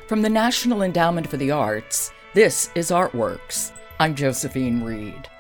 From the National Endowment for the Arts, this is Artworks. I'm Josephine Reed.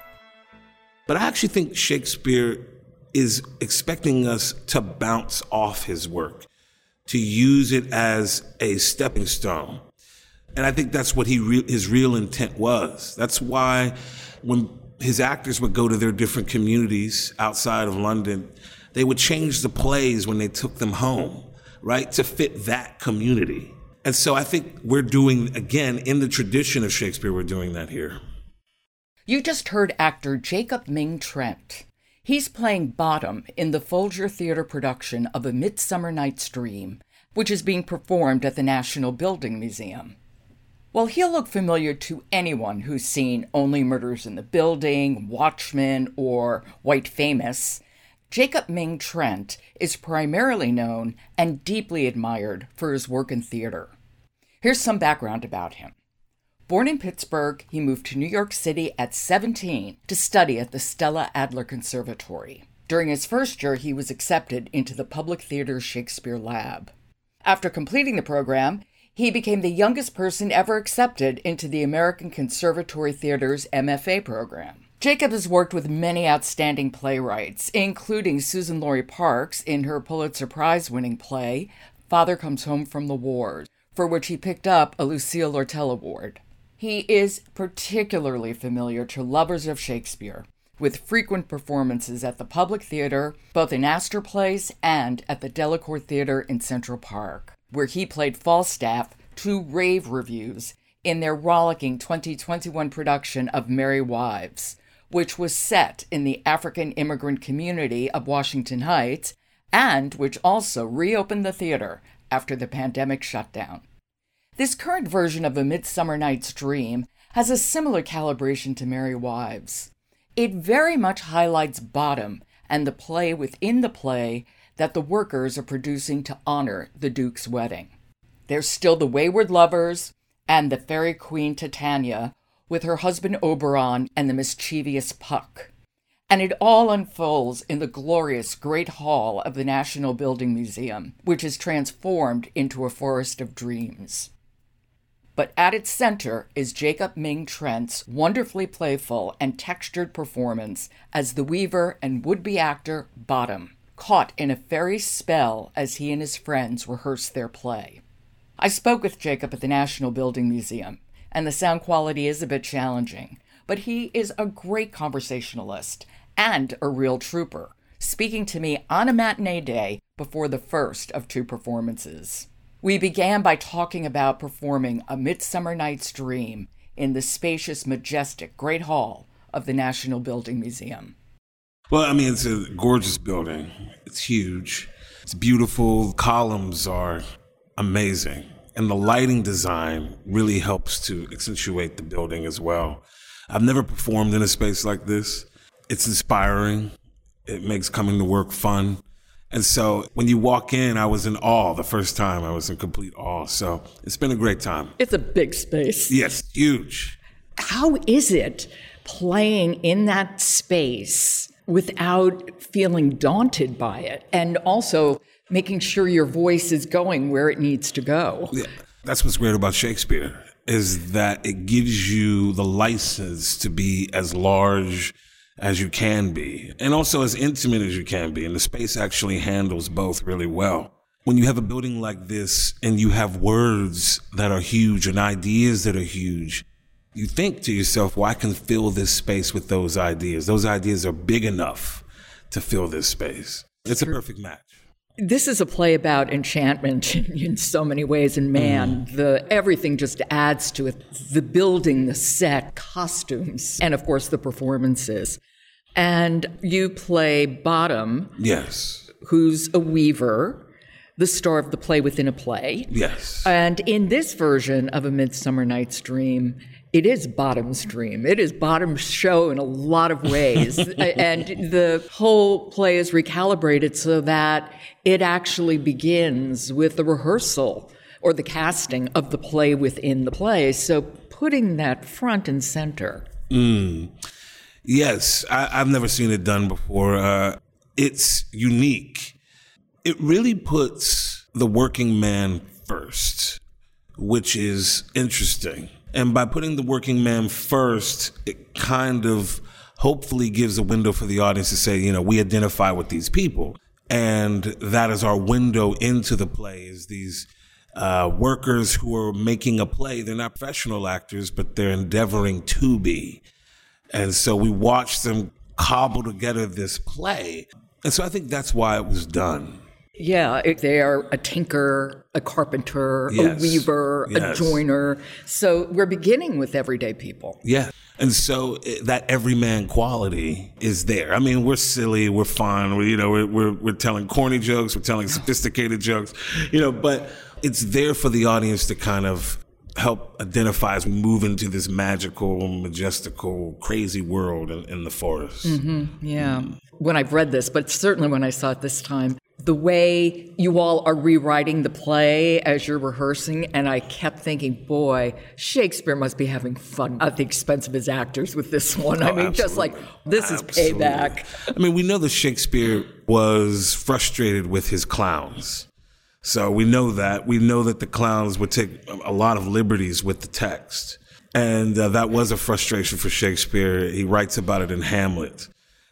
But I actually think Shakespeare is expecting us to bounce off his work, to use it as a stepping stone. And I think that's what his real intent was. That's why when his actors would go to their different communities outside of London, they would change the plays when they took them home, right, to fit that community. And so I think we're doing, again, in the tradition of Shakespeare, we're doing that here. You just heard actor Jacob Ming Trent. He's playing Bottom in the Folger Theatre production of A Midsummer Night's Dream, which is being performed at the National Building Museum. While he'll look familiar to anyone who's seen Only Murders in the Building, Watchmen, or White Famous, Jacob Ming Trent is primarily known and deeply admired for his work in theater. Here's some background about him. Born in Pittsburgh, he moved to New York City at 17 to study at the Stella Adler Conservatory. During his first year, he was accepted into the Public Theater's Shakespeare Lab. After completing the program, he became the youngest person ever accepted into the American Conservatory Theater's MFA program. Jacob has worked with many outstanding playwrights, including Susan Laurie Parks in her Pulitzer Prize-winning play, Father Comes Home from the Wars, for which he picked up a Lucille Lortel Award. He is particularly familiar to lovers of Shakespeare, with frequent performances at the Public Theater, both in Astor Place and at the Delacorte Theater in Central Park, where he played Falstaff to rave reviews in their rollicking 2021 production of Merry Wives, which was set in the African immigrant community of Washington Heights, and which also reopened the theater after the pandemic shutdown. This current version of A Midsummer Night's Dream has a similar calibration to Merry Wives. It very much highlights Bottom and the play within the play that the workers are producing to honor the Duke's wedding. There's still the wayward lovers and the fairy queen Titania with her husband Oberon and the mischievous Puck. And it all unfolds in the glorious Great Hall of the National Building Museum, which is transformed into a forest of dreams. But at its center is Jacob Ming Trent's wonderfully playful and textured performance as the weaver and would-be actor Bottom, caught in a fairy spell as he and his friends rehearse their play. I spoke with Jacob at the National Building Museum, and the sound quality is a bit challenging, but he is a great conversationalist and a real trooper, speaking to me on a matinee day before the first of two performances. We began by talking about performing A Midsummer Night's Dream in the spacious, majestic Great Hall of the National Building Museum. Well, I mean, it's a gorgeous building. It's huge. It's beautiful. Columns are amazing. And the lighting design really helps to accentuate the building as well. I've never performed in a space like this. It's inspiring. It makes coming to work fun. And so when you walk in, I was in awe the first time. I was in complete awe. So it's been a great time. It's a big space. Yes, huge. How is it playing in that space without feeling daunted by it, and also making sure your voice is going where it needs to go? Yeah, that's what's great about Shakespeare, is that it gives you the license to be as large as you can be, and also as intimate as you can be. And the space actually handles both really well. When you have a building like this and you have words that are huge and ideas that are huge, you think to yourself, well, I can fill this space with those ideas. Those ideas are big enough to fill this space. It's a perfect match. This is a play about enchantment in so many ways, and man, everything just adds to it. The building, the set, costumes, and of course the performances. And you play Bottom, yes, who's a weaver, the star of the play within a play. Yes. And in this version of A Midsummer Night's Dream, it is Bottom's dream. It is Bottom's show in a lot of ways. And the whole play is recalibrated so that it actually begins with the rehearsal or the casting of the play within the play. So putting that front and center. Yes, I've never seen it done before. It's unique. It really puts the working man first. which is interesting. And by putting the working man first, it kind of hopefully gives a window for the audience to say, you know, we identify with these people. And that is our window into the play, is these workers who are making a play. They're not professional actors, but they're endeavoring to be. And so we watch them cobble together this play. And so I think that's why it was done. Yeah, they are a tinker, a carpenter, Yes. a weaver, a joiner. So we're beginning with everyday people. Yeah. And so that everyman quality is there. I mean, we're silly, we're fun, we're telling corny jokes, we're telling sophisticated jokes, but it's there for the audience to kind of help identify as we move into this magical, majestical, crazy world in the forest. Mm-hmm. Yeah. When I've read this, but certainly when I saw it this time, the way you all are rewriting the play as you're rehearsing, and I kept thinking, boy, Shakespeare must be having fun at the expense of his actors with this one. I mean, absolutely. Just like, this is payback. I mean, we know that Shakespeare was frustrated with his clowns. So we know that. We know that the clowns would take a lot of liberties with the text. And that was a frustration for Shakespeare. He writes about it in Hamlet.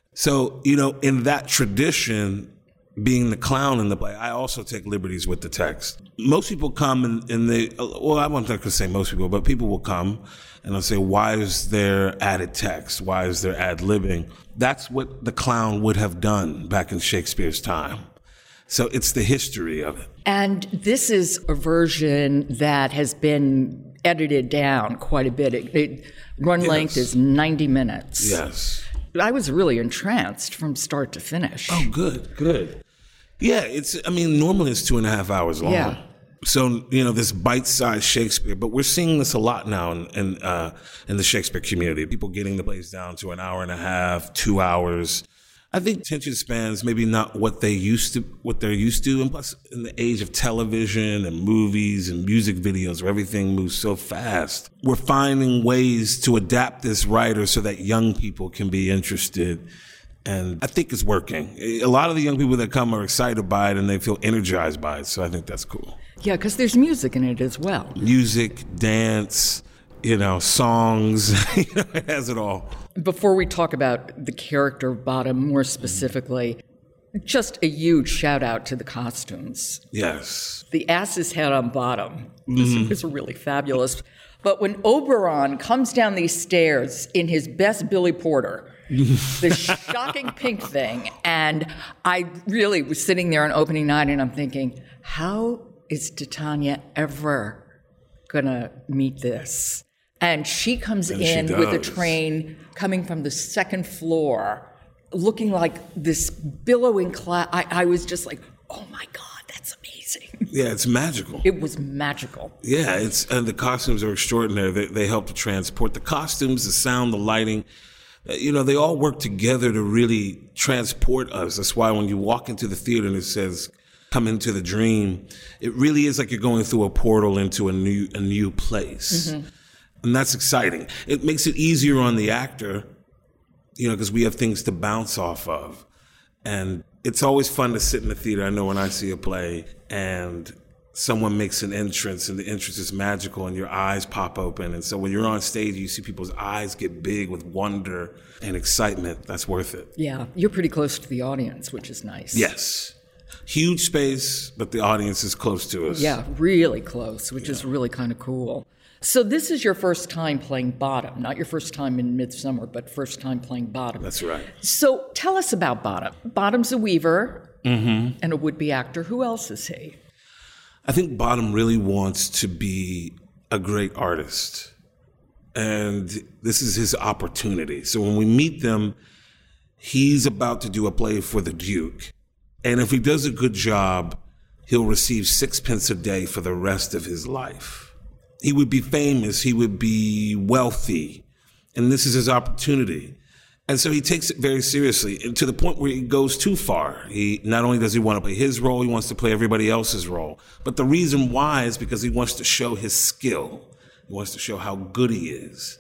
So, in that tradition, being the clown in the play, I also take liberties with the text. Most people come and they, well, I'm not going to say most people, but people will come and they'll say, why is there added text? Why is there ad-libbing? That's what the clown would have done back in Shakespeare's time. So it's the history of it. And this is a version that has been edited down quite a bit. Run length is 90 minutes. Yes. I was really entranced from start to finish. Oh, good. Yeah, normally it's 2.5 hours long. Yeah. So, this bite-sized Shakespeare, but we're seeing this a lot now in the Shakespeare community. People getting the plays down to an hour and a half, 2 hours. I think attention spans maybe not what they're used to, and plus in the age of television and movies and music videos where everything moves so fast, we're finding ways to adapt this writer so that young people can be interested. And I think it's working. A lot of the young people that come are excited by it and they feel energized by it. So I think that's cool. Yeah, because there's music in it as well. Music, dance, songs, it has it all. Before we talk about the character of Bottom more specifically, just a huge shout out to the costumes. Yes. The ass's head on Bottom is really fabulous. But when Oberon comes down these stairs in his best Billy Porter, the shocking pink thing, and I really was sitting there on opening night and I'm thinking, how is Titania ever gonna meet this? And she comes in with a train coming from the second floor, looking like this billowing cloud. I was just like, oh my God, that's amazing. Yeah, it's magical. It was magical. Yeah, and the costumes are extraordinary. They help to transport the costumes, the sound, the lighting. They all work together to really transport us. That's why when you walk into the theater and it says, come into the dream, it really is like you're going through a portal into a new place. Mm-hmm. And that's exciting. It makes it easier on the actor, because we have things to bounce off of. And it's always fun to sit in the theater. I know when I see a play and someone makes an entrance and the entrance is magical and your eyes pop open. And so when you're on stage, you see people's eyes get big with wonder and excitement. That's worth it. Yeah, you're pretty close to the audience, which is nice. Yes. Huge space, but the audience is close to us. Yeah, really close, which is really kind of cool. So this is your first time playing Bottom, not your first time in Midsummer, but first time playing Bottom. That's right. So tell us about Bottom. Bottom's a weaver and a would-be actor. Who else is he? I think Bottom really wants to be a great artist. And this is his opportunity. So when we meet them, he's about to do a play for the Duke. And if he does a good job, he'll receive 6 pence a day for the rest of his life. He would be famous, he would be wealthy, and this is his opportunity. And so he takes it very seriously, and to the point where he goes too far. He not only does he want to play his role, he wants to play everybody else's role. But the reason why is because he wants to show his skill. He wants to show how good he is.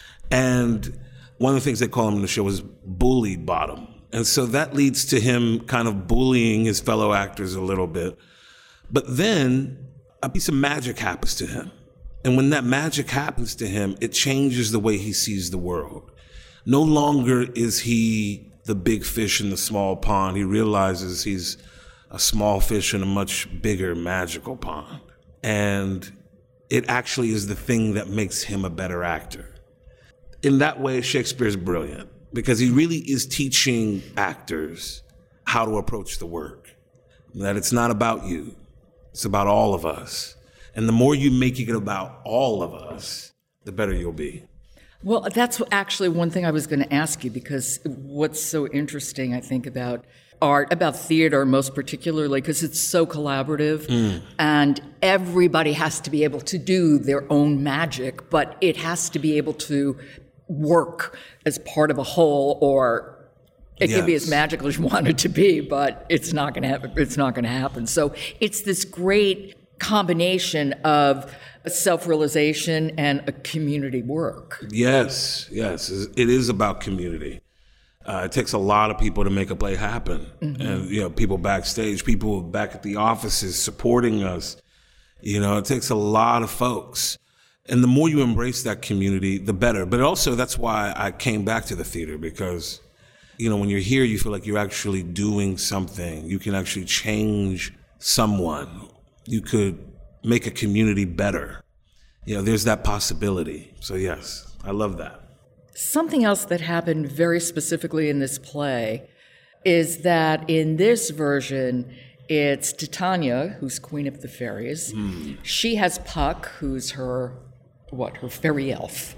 And one of the things they call him in the show is Bully Bottom. And so that leads to him kind of bullying his fellow actors a little bit. But then a piece of magic happens to him. And when that magic happens to him, it changes the way he sees the world. No longer is he the big fish in the small pond. He realizes he's a small fish in a much bigger magical pond. And it actually is the thing that makes him a better actor. In that way, Shakespeare's brilliant because he really is teaching actors how to approach the work. That it's not about you, it's about all of us. And the more you make it about all of us, the better you'll be. Well, that's actually one thing I was going to ask you, because what's so interesting, I think, about art, about theater most particularly, because it's so collaborative and everybody has to be able to do their own magic, but it has to be able to work as part of a whole, or it can be as magical as you want it to be, but it's not going to happen. It's not going to happen. So it's this great combination of self-realization and a community work. Yes. It is about community. It takes a lot of people to make a play happen. And, people backstage, people back at the offices supporting us. It takes a lot of folks. And the more you embrace that community, the better. But also, that's why I came back to the theater, because, when you're here, you feel like you're actually doing something. You can actually change someone. You could make a community better. There's that possibility. So yes, I love that. Something else that happened very specifically in this play is that in this version, it's Titania, who's Queen of the Fairies. She has Puck, who's her fairy elf.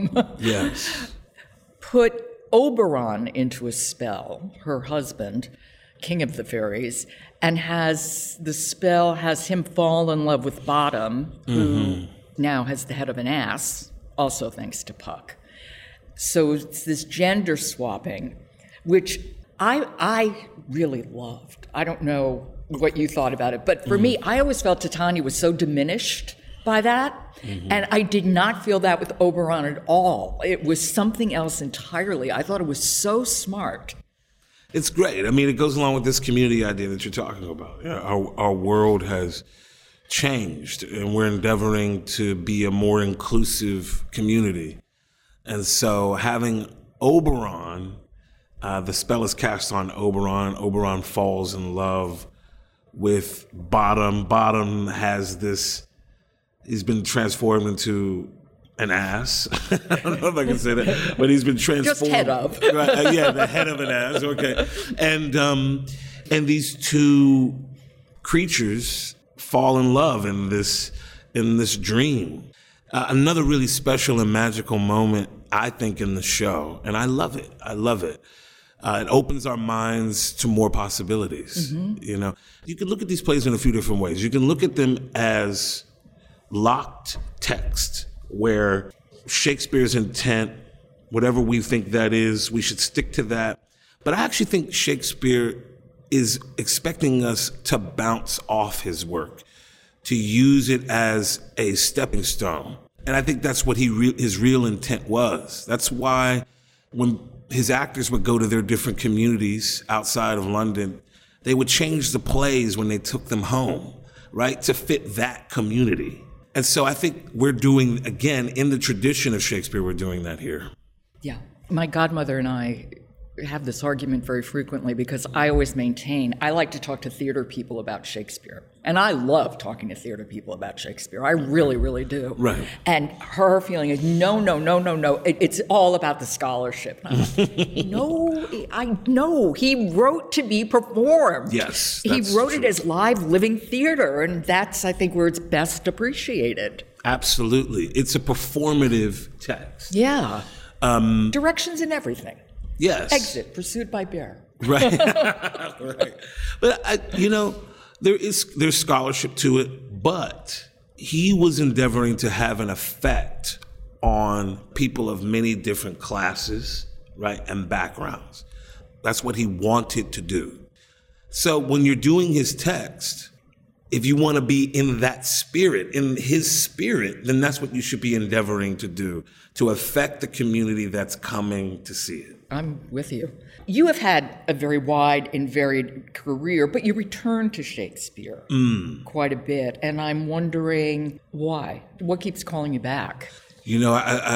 Yes. Put Oberon into a spell, her husband, King of the Fairies, and has him fall in love with Bottom, who now has the head of an ass, also thanks to Puck. So it's this gender swapping, which I really loved. I don't know what you thought about it, but for me, I always felt Titania was so diminished by that, and I did not feel that with Oberon at all. It was something else entirely. I thought it was so smart. It's great. I mean, it goes along with this community idea that you're talking about. Our world has changed, and we're endeavoring to be a more inclusive community. And so having Oberon, the spell is cast on Oberon. Oberon falls in love with Bottom. Bottom has he's been transformed into an ass. I don't know if I can say that, but he's been transformed. Just head of. Right, the head of an ass, okay. And these two creatures fall in love in this dream. Another really special and magical moment, I think, in the show, and I love it. It opens our minds to more possibilities. You can look at these plays in a few different ways. You can look at them as locked text, where Shakespeare's intent, whatever we think that is, we should stick to that. But I actually think Shakespeare is expecting us to bounce off his work, to use it as a stepping stone. And I think that's what his real intent was. That's why when his actors would go to their different communities outside of London, they would change the plays when they took them home, right, to fit that community. And so I think we're doing, again, in the tradition of Shakespeare, we're doing that here. Yeah. My godmother and I have this argument very frequently, because I always maintain I like to talk to theater people about Shakespeare. And I love talking to theater people about Shakespeare. I really, really do. Right. And her feeling is, no. It's all about the scholarship. And I'm like, no, I know. He wrote to be performed. Yes. He wrote it as live, living theater. And that's, I think, where it's best appreciated. Absolutely. It's a performative text. Yeah. Directions and everything. Yes. Exit, pursued by bear. Right. Right. But, there's scholarship to it, but he was endeavoring to have an effect on people of many different classes, right, and backgrounds. That's what he wanted to do. So when you're doing his text, if you want to be in that spirit, in his spirit, then that's what you should be endeavoring to do, to affect the community that's coming to see it. I'm with you. You have had a very wide and varied career, but you return to Shakespeare quite a bit. And I'm wondering why? What keeps calling you back? You know,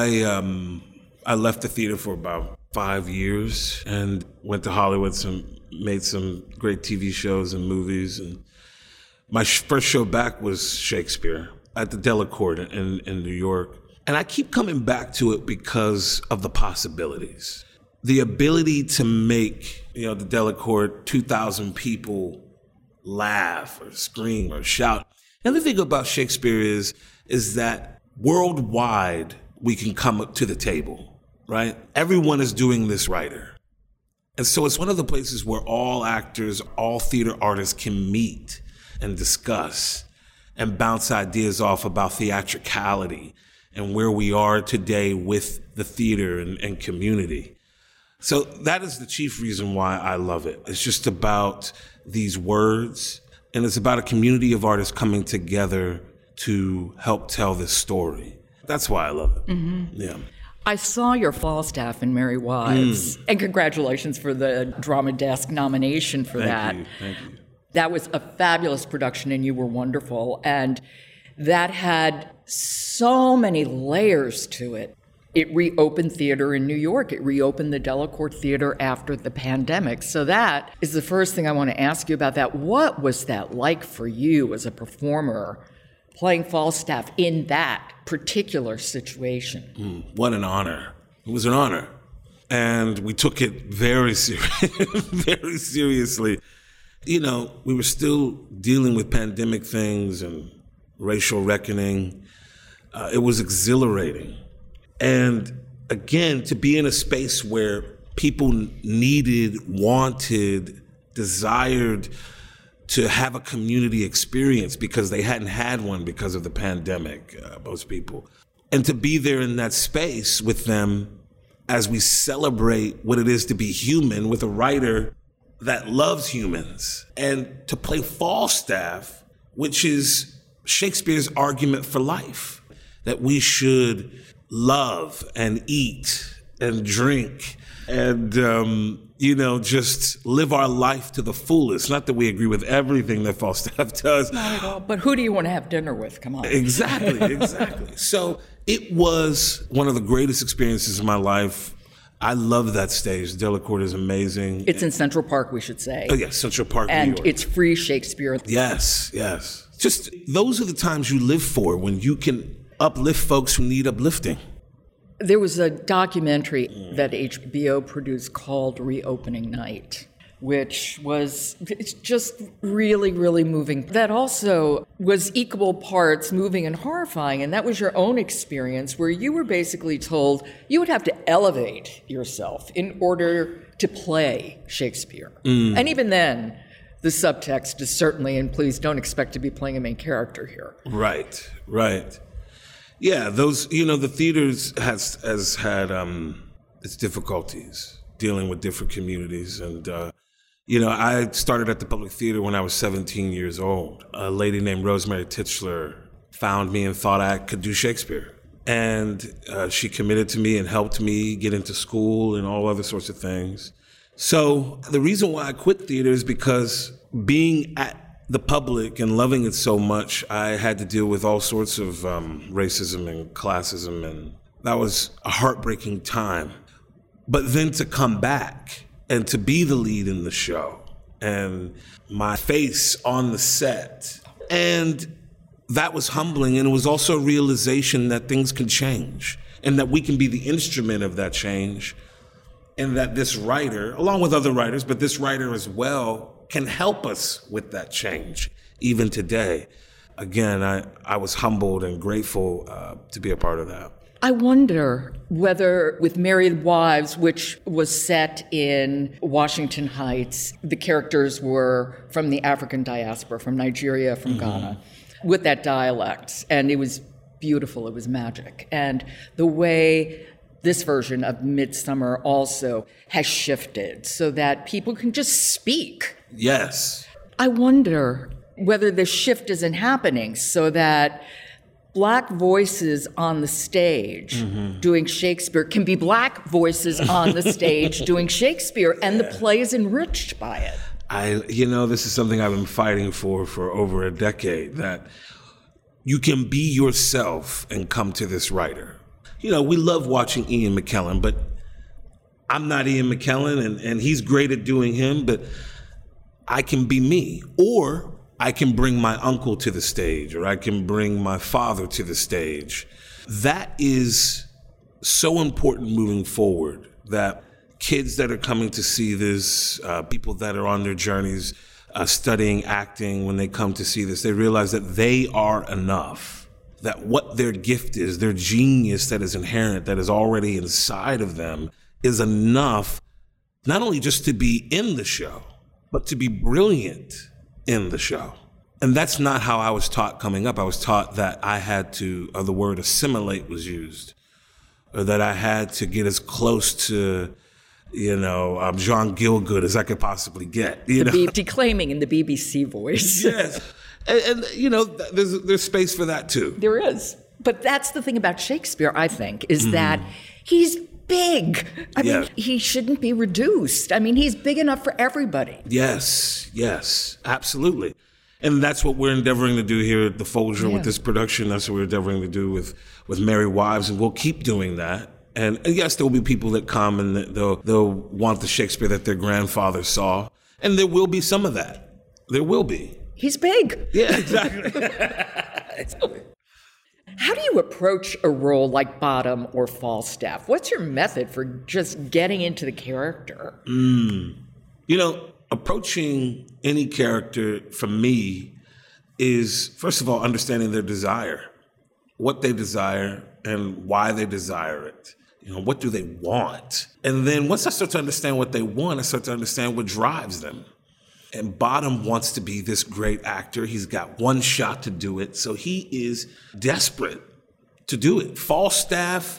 I left the theater for about 5 years and went to Hollywood, made some great TV shows and movies. And my first show back was Shakespeare at the Delacorte in New York. And I keep coming back to it because of the possibilities. The ability to make, the Delacorte, 2,000 people laugh or scream or shout. And the thing about Shakespeare is that worldwide we can come up to the table, right? Everyone is doing this writer. And so it's one of the places where all actors, all theater artists can meet and discuss and bounce ideas off about theatricality and where we are today with the theater and community. So that is the chief reason why I love it. It's just about these words, and it's about a community of artists coming together to help tell this story. That's why I love it. Mm-hmm. Yeah. I saw your Falstaff in Merry Wives, and congratulations for the Drama Desk nomination for that. Thank you. That was a fabulous production, and you were wonderful. And that had so many layers to it. It reopened theater in New York. It reopened the Delacorte Theater after the pandemic. So that is the first thing I want to ask you about that. What was that like for you as a performer, playing Falstaff in that particular situation? What an honor. It was an honor. And we took it very very seriously. We were still dealing with pandemic things and racial reckoning. It was exhilarating. And again, to be in a space where people needed, wanted, desired to have a community experience because they hadn't had one because of the pandemic, most people. And to be there in that space with them as we celebrate what it is to be human with a writer that loves humans, and to play Falstaff, which is Shakespeare's argument for life, that we should love and eat and drink and, just live our life to the fullest. Not that we agree with everything that Falstaff does. Not at all. But who do you want to have dinner with? Come on. Exactly. So it was one of the greatest experiences of my life. I love that stage. Delacorte is amazing. It's in Central Park, we should say. Oh, yes, Central Park, and New York. And it's free Shakespeare. Yes. Just those are the times you live for, when you can uplift folks who need uplifting. There was a documentary that HBO produced called Reopening Night, which was just really, really moving. That also was equal parts moving and horrifying, and that was your own experience where you were basically told you would have to elevate yourself in order to play Shakespeare. And even then, the subtext is certainly, and please don't expect to be playing a main character here. Right. Yeah, those, the theaters has had its difficulties dealing with different communities. And, I started at the Public Theater when I was 17 years old. A lady named Rosemary Titchler found me and thought I could do Shakespeare. And she committed to me and helped me get into school and all other sorts of things. So the reason why I quit theater is because being at the Public and loving it so much, I had to deal with all sorts of racism and classism, and that was a heartbreaking time. But then to come back and to be the lead in the show and my face on the set, and that was humbling, and it was also a realization that things can change and that we can be the instrument of that change, and that this writer, along with other writers, but this writer as well, can help us with that change, even today. Again, I was humbled and grateful to be a part of that. I wonder whether with Merry Wives, which was set in Washington Heights, the characters were from the African diaspora, from Nigeria, from Ghana, with that dialect. And it was beautiful, it was magic. And the way this version of Midsummer also has shifted so that people can just speak. Yes. I wonder whether the shift isn't happening so that Black voices on the stage doing Shakespeare can be black voices on the stage doing Shakespeare, and the play is enriched by it. This is something I've been fighting for over a decade, that you can be yourself and come to this writer. We love watching Ian McKellen, but I'm not Ian McKellen, and he's great at doing him, but I can be me. Or I can bring my uncle to the stage, or I can bring my father to the stage. That is so important moving forward, that kids that are coming to see this, people that are on their journeys studying acting, when they come to see this, they realize that they are enough, that what their gift is, their genius that is inherent, that is already inside of them, is enough not only just to be in the show, but to be brilliant in the show. And that's not how I was taught coming up. I was taught that I had to, the word assimilate was used, or that I had to get as close to, John Gielgud as I could possibly get. Declaiming in the BBC voice. Yes. And there's space for that too. There is. But that's the thing about Shakespeare, I think, is that he's big. I mean, he shouldn't be reduced. I mean, he's big enough for everybody. Yes, absolutely. And that's what we're endeavoring to do here at the Folger with this production. That's what we're endeavoring to do with Merry Wives, and we'll keep doing that. And yes, there will be people that come and they'll want the Shakespeare that their grandfather saw. And there will be some of that. There will be. He's big. Yeah, exactly. How do you approach a role like Bottom or Falstaff? What's your method for just getting into the character? Approaching any character for me is, first of all, understanding their desire, what they desire and why they desire it. What do they want? And then once I start to understand what they want, I start to understand what drives them. And Bottom wants to be this great actor. He's got one shot to do it, so he is desperate to do it. Falstaff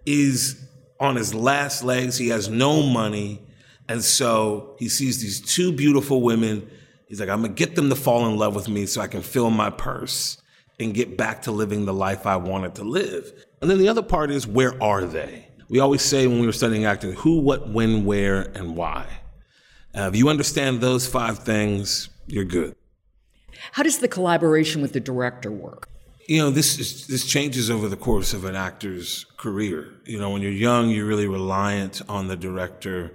is on his last legs. He has no money. And so he sees these two beautiful women. He's like, I'm going to get them to fall in love with me so I can fill my purse and get back to living the life I wanted to live. And then the other part is, where are they? We always say when we were studying acting, who, what, when, where, and why. If you understand those 5 things, you're good. How does the collaboration with the director work? This changes over the course of an actor's career. When you're young, you're really reliant on the director.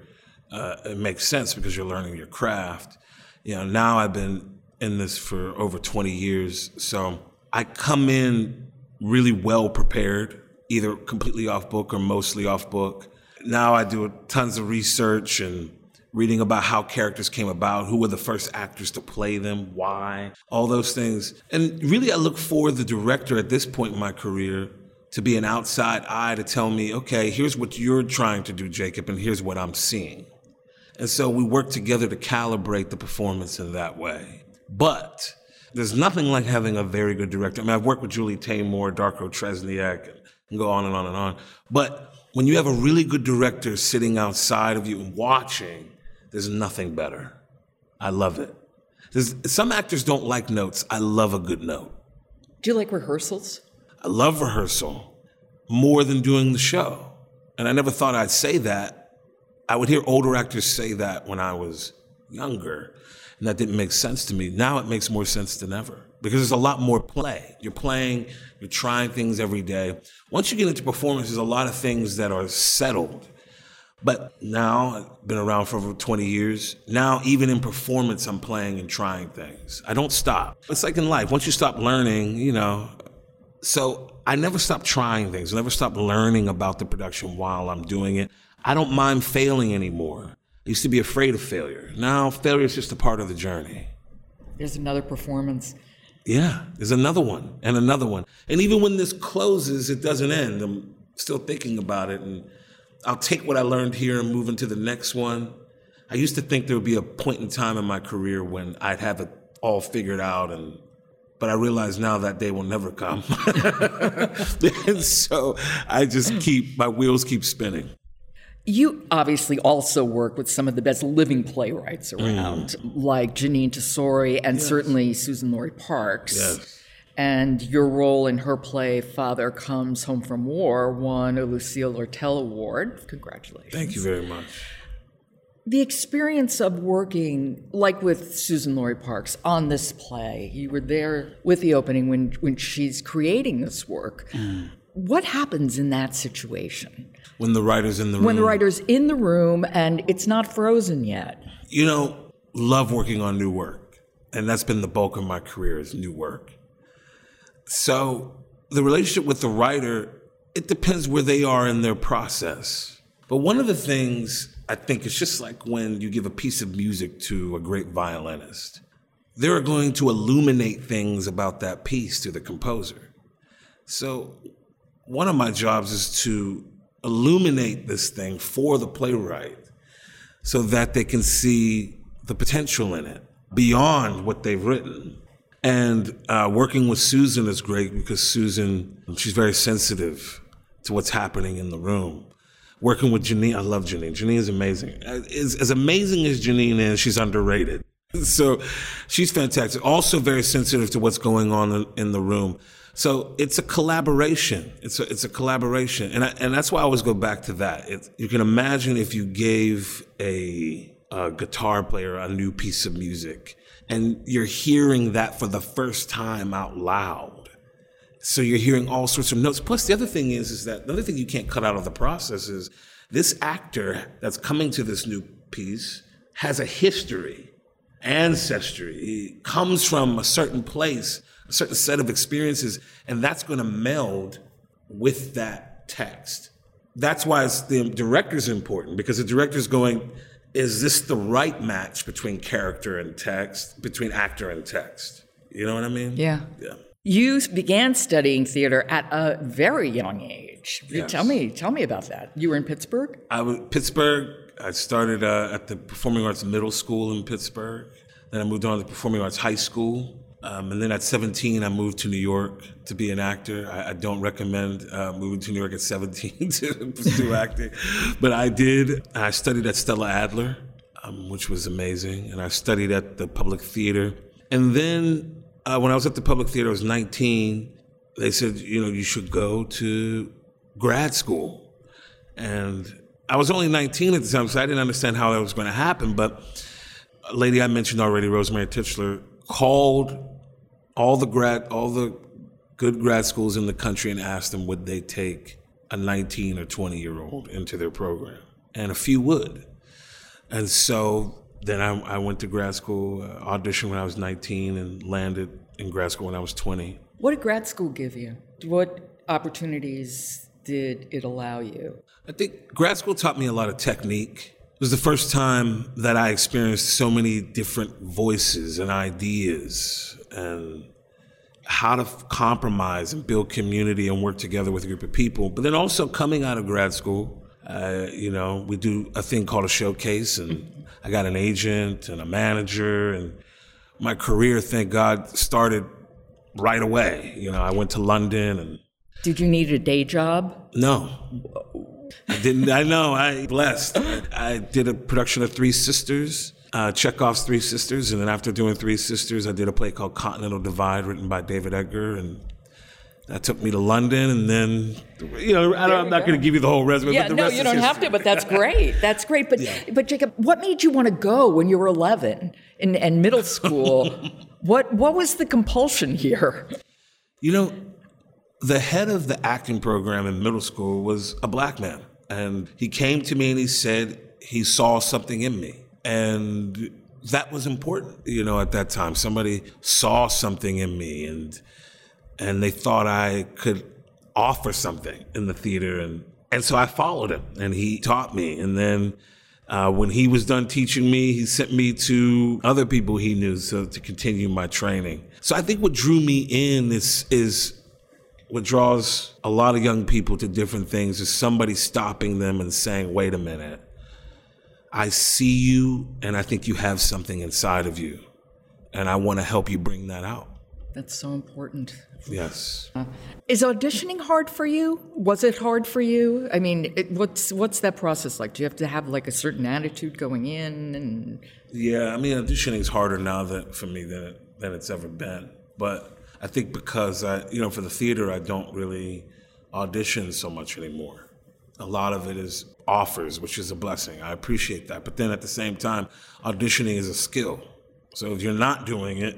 It makes sense because you're learning your craft. Now I've been in this for over 20 years, so I come in really well prepared, either completely off book or mostly off book. Now I do tons of research and reading about how characters came about, who were the first actors to play them, why, all those things. And really I look for the director at this point in my career to be an outside eye to tell me, okay, here's what you're trying to do, Jacob, and here's what I'm seeing. And so we work together to calibrate the performance in that way. But there's nothing like having a very good director. I've worked with Julie Taymor, Darko Trezniak, and go on and on and on. But when you have a really good director sitting outside of you and watching, there's nothing better. I love it. Some actors don't like notes. I love a good note. Do you like rehearsals? I love rehearsal more than doing the show. And I never thought I'd say that. I would hear older actors say that when I was younger, and that didn't make sense to me. Now it makes more sense than ever because there's a lot more play. You're playing, you're trying things every day. Once you get into performance, there's a lot of things that are settled. But now, I've been around for over 20 years. Now, even in performance, I'm playing and trying things. I don't stop. It's like in life. Once you stop learning, So I never stop trying things. I never stop learning about the production while I'm doing it. I don't mind failing anymore. I used to be afraid of failure. Now, failure is just a part of the journey. There's another performance. Yeah, there's another one and another one. And even when this closes, it doesn't end. I'm still thinking about it, and I'll take what I learned here and move into the next one. I used to think there would be a point in time in my career when I'd have it all figured out, but I realize now that day will never come. And so my wheels keep spinning. You obviously also work with some of the best living playwrights around, like Jeanine Tesori and certainly Susan Laurie Parks. Yes. And your role in her play, Father Comes Home from War, won a Lucille Lortel Award. Congratulations. Thank you very much. The experience of working, like with Susan Laurie Parks, on this play, you were there with the opening when she's creating this work. What happens in that situation? When the writer's in the room. When the writer's in the room and it's not frozen yet. Love working on new work. And that's been the bulk of my career, is new work. So the relationship with the writer, it depends where they are in their process. But one of the things I think is just like when you give a piece of music to a great violinist. They're going to illuminate things about that piece to the composer. So one of my jobs is to illuminate this thing for the playwright so that they can see the potential in it beyond what they've written. And working with Susan is great because Susan, she's very sensitive to what's happening in the room. Working with Janine, I love Janine. Janine is amazing. As amazing as Janine is, she's underrated. So she's fantastic. Also very sensitive to what's going on in the room. So it's a collaboration. It's a collaboration. And that's why I always go back to that. You can imagine if you gave a guitar player a new piece of music and you're hearing that for the first time out loud. So you're hearing all sorts of notes. Plus, the other thing is that the other thing you can't cut out of the process is this actor that's coming to this new piece has a history, ancestry. He comes from a certain place, a certain set of experiences, and that's going to meld with that text. That's why the director's important, because the director's going, is this the right match between character and text, between actor and text? You know what I mean? Yeah. Yeah. You began studying theater at a very young age. Yes. Tell me about that. You were in Pittsburgh? Pittsburgh. I started at the Performing Arts Middle School in Pittsburgh. Then I moved on to Performing Arts High School. And then at 17, I moved to New York to be an actor. I don't recommend moving to New York at 17 to pursue acting. But I did. I studied at Stella Adler, which was amazing. And I studied at the Public Theater. And then when I was at the Public Theater, I was 19. They said, you should go to grad school. And I was only 19 at the time, so I didn't understand how that was going to happen. But a lady I mentioned already, Rosemary Tischler, called all the good grad schools in the country and asked them would they take a 19 or 20-year-old into their program. And a few would. And so then I went to grad school, auditioned when I was 19 and landed in grad school when I was 20. What did grad school give you? What opportunities did it allow you? I think grad school taught me a lot of technique. It was the first time that I experienced so many different voices and ideas and how to compromise and build community and work together with a group of people. But then also coming out of grad school, we do a thing called a showcase, and I got an agent and a manager, and my career, thank God, started right away. I went to London. And did you need a day job? No. I didn't. I know. I blessed. I did a production of Three Sisters, Chekhov's Three Sisters, and then after doing Three Sisters, I did a play called Continental Divide, written by David Edgar, and that took me to London. And then, I'm not going to give you the whole resume. Yeah, but no, you don't have to. But that's great. That's great. But but Jacob, what made you want to go when you were 11 in middle school? What was the compulsion here? The head of the acting program in middle school was a black man. And he came to me and he said he saw something in me. And that was important, at that time. Somebody saw something in me and they thought I could offer something in the theater. And so I followed him and he taught me. And then when he was done teaching me, he sent me to other people he knew to continue my training. So I think what drew me in is what draws a lot of young people to different things is somebody stopping them and saying, wait a minute, I see you and I think you have something inside of you and I want to help you bring that out. That's so important. Yes. Is auditioning hard for you? Was it hard for you? I mean, what's that process like? Do you have to have like a certain attitude going in? Yeah, I mean, auditioning is harder now for me than it's ever been. But I think because for the theater, I don't really audition so much anymore. A lot of it is offers, which is a blessing. I appreciate that. But then at the same time, auditioning is a skill. So if you're not doing it,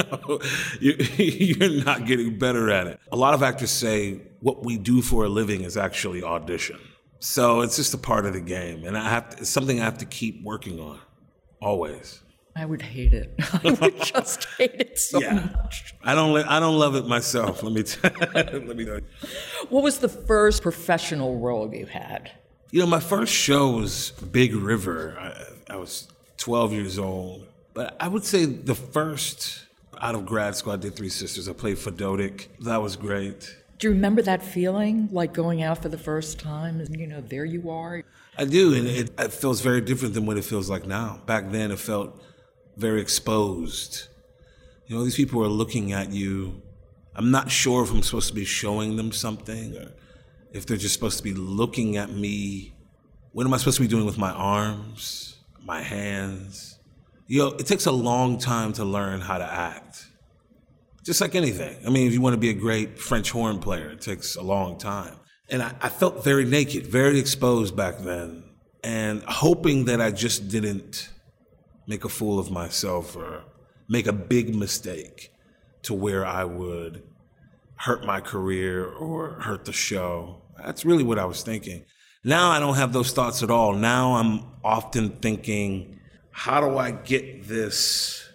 you're not getting better at it. A lot of actors say what we do for a living is actually audition. So it's just a part of the game. And it's something I have to keep working on, always. I would hate it. I would just hate it so much. I don't love it myself. Let me tell you. What was the first professional role you had? My first show was Big River. I was 12 years old. But I would say the first out of grad school, I did Three Sisters. I played Fedodic. That was great. Do you remember that feeling, like going out for the first time and, there you are? I do, and it feels very different than what it feels like now. Back then, it felt very exposed. These people are looking at you. I'm not sure if I'm supposed to be showing them something or if they're just supposed to be looking at me. What am I supposed to be doing with my arms, my hands? It takes a long time to learn how to act. Just like anything. I mean, if you want to be a great French horn player, it takes a long time. And I felt very naked, very exposed back then, and hoping that I just didn't make a fool of myself or make a big mistake to where I would hurt my career or hurt the show. That's really what I was thinking. Now I don't have those thoughts at all. Now I'm often thinking, how do I get this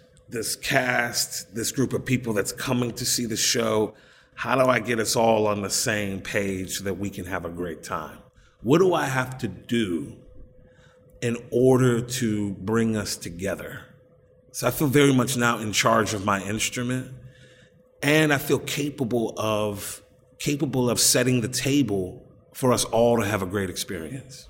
cast, this group of people that's coming to see the show, how do I get us all on the same page so that we can have a great time? What do I have to do in order to bring us together? So I feel very much now in charge of my instrument, and I feel capable of setting the table for us all to have a great experience.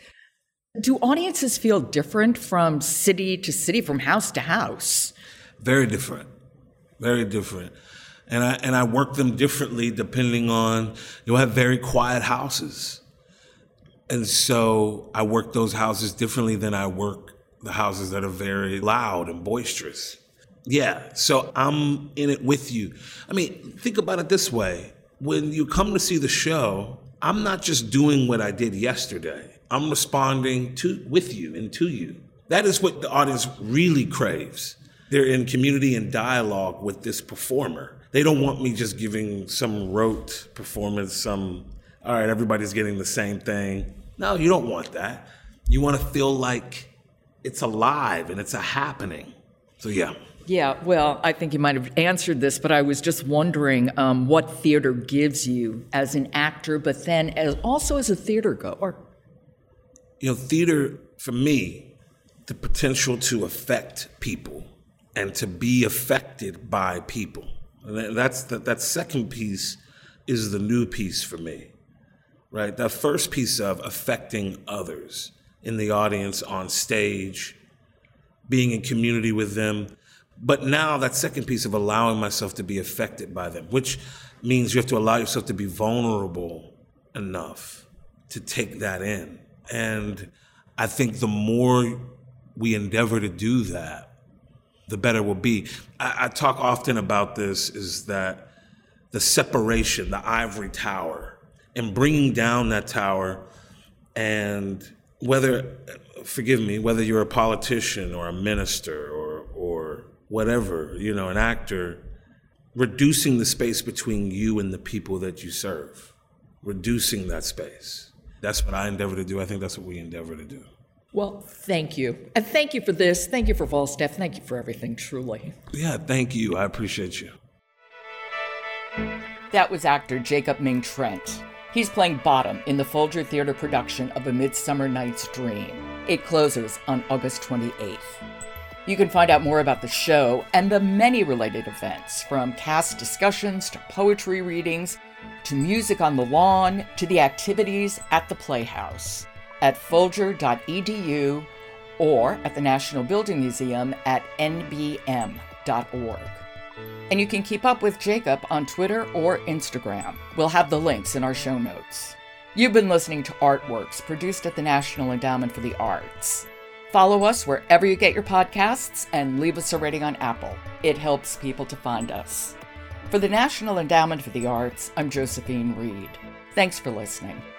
Do audiences feel different from city to city, from house to house? Very different, very different. And I work them differently depending on, I have very quiet houses. And so I work those houses differently than I work the houses that are very loud and boisterous. Yeah, so I'm in it with you. I mean, think about it this way. When you come to see the show, I'm not just doing what I did yesterday. I'm responding with you and to you. That is what the audience really craves. They're in community and dialogue with this performer. They don't want me just giving some rote performance, all right, everybody's getting the same thing. No, you don't want that. You want to feel like it's alive and it's a happening. So, yeah. Yeah, well, I think you might have answered this, but I was just wondering what theater gives you as an actor, but then also as a theater goer. Theater, for me, the potential to affect people and to be affected by people. And that second piece is the new piece for me, right? That first piece of affecting others in the audience, on stage, being in community with them. But now that second piece of allowing myself to be affected by them, which means you have to allow yourself to be vulnerable enough to take that in. And I think the more we endeavor to do that, the better we'll be. I talk often about this, is that the separation, the ivory tower, and bringing down that tower, and whether you're a politician or a minister or whatever, an actor, reducing the space between you and the people that you serve, reducing that space. That's what I endeavor to do. I think that's what we endeavor to do. Well, thank you. And thank you for this. Thank you for Falstaff. Thank you for everything, truly. Yeah, thank you. I appreciate you. That was actor Jacob Ming Trent. He's playing Bottom in the Folger Theater production of A Midsummer Night's Dream. It closes on August 28th. You can find out more about the show and the many related events, from cast discussions to poetry readings, to music on the lawn, to the activities at the Playhouse, at folger.edu or at the National Building Museum at nbm.org. And you can keep up with Jacob on Twitter or Instagram. We'll have the links in our show notes. You've been listening to Artworks, produced at the National Endowment for the Arts. Follow us wherever you get your podcasts and leave us a rating on Apple. It helps people to find us. For the National Endowment for the Arts, I'm Josephine Reed. Thanks for listening.